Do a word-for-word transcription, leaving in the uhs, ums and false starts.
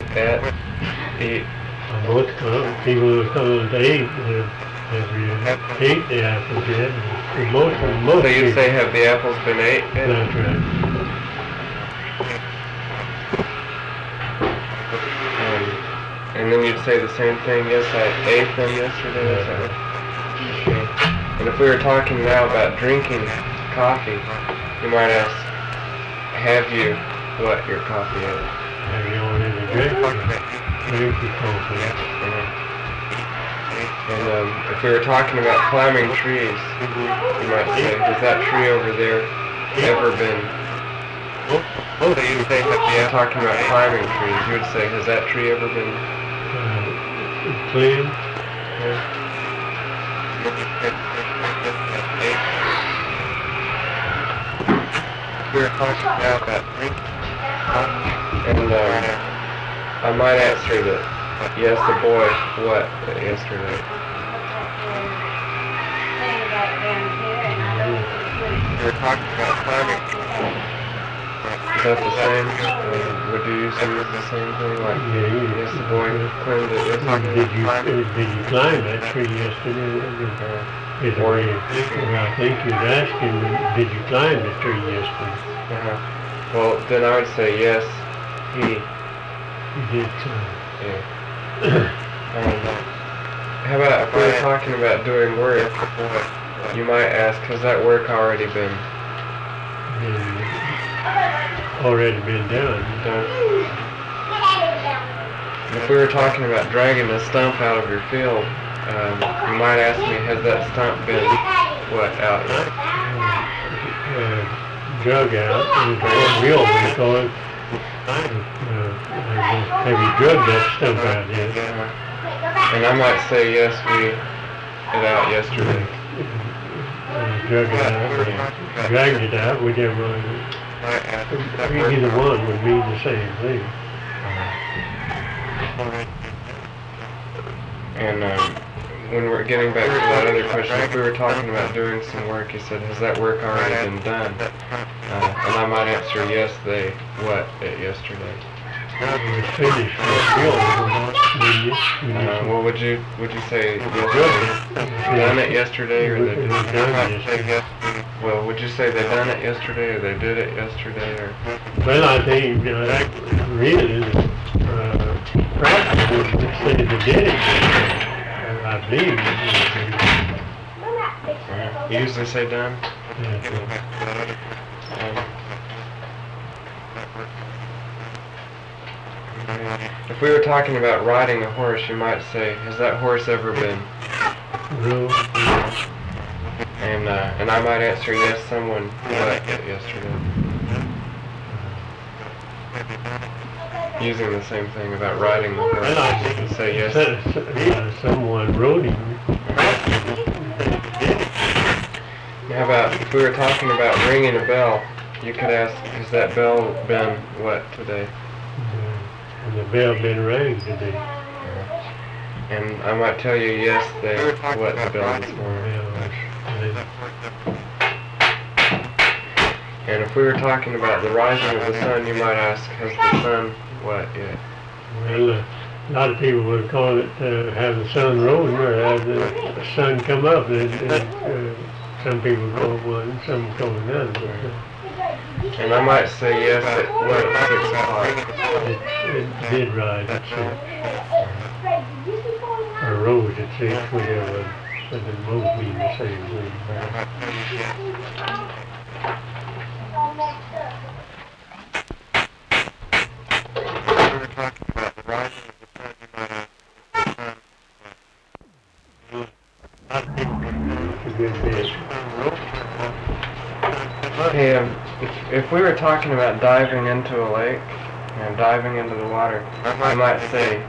at eat? Most come, people who come to eat, uh, if you eat the apples yet, and most of most So you'd people, say, have the apples been ate yet? that's right. Um, and then you'd say the same thing, yes, I ate them yesterday. Is that right? Okay. And if we were talking now about drinking coffee, you might ask, have you what your coffee is? Have you already drank drink your coffee? Mhm. And um, if we were talking about climbing trees, you might say, has that tree over there ever been... Oh, so you'd say, if you're talking about climbing trees, you would say, has that tree ever been... Uh, clean? Yeah. We were talking now about drinking, and um, I might answer that, yes, the boy, what, yesterday? We were talking about climbing. Is that the same? Uh, would you use the same thing? Like, Yeah, you, yes, the boy climbed it yesterday. did you, uh, did you climb that tree yesterday? Uh, Is it or, really, well, I think you'd ask him, did you climb the tree yesterday? uh-huh. Well, then I would say, yes, he, You did climb. yeah. Um, how about if we were talking about doing work, you might ask, has that work already been And already been done. done? If we were talking about dragging a stump out of your field, um, you might ask me, has that stump been, what, out yet? Uh, drug out, and what we always call it, uh, have you drugged that stump out yet? Uh, and I might say, yes, we it out yesterday. Uh, drug it out, or dragged it out, whichever one. Either one would mean the same thing. And um, when we're getting back to that other question, if we were talking about doing some work, you said, has that work already been done? Uh, and I might answer, yes, they, what, it yesterday. It was finished for the field, when you, when you Uh, well, would you, would you say, yes, they done it yesterday, or they It was did done it? yesterday. Well, would you say they done it yesterday, or they did it yesterday, or? Well, I think, you know, that really, uh, practice would say they did it, uh, I believe. Uh, you usually say done? Yeah. Um, If we were talking about riding a horse, you might say, has that horse ever been? Rode. And uh, and I might answer, yes, someone rode it yesterday. Using the same thing about riding the horse. Well, I You can say yes. S- uh, someone rode him. How about if we were talking about ringing a bell, you could ask, has that bell been what today? And the bell been rang today. And I might tell you, yes, they what the bell this morning. Bell, And if we were talking about the rising of the sun, you might ask, has the sun what yet? well, uh, a lot of people would call it uh, have the sun rose or have the sun come up. And, and, uh, some people call one, some call another. And I might say, yes, at what, six o'clock? It, it did rise at six. Or rose at six, whatever. But they both mean the same thing. We were talking about the rising of the sun, you might ask, It's a good bit. Hey, um, if, if we were talking about diving into a lake, and diving into the water, I might say,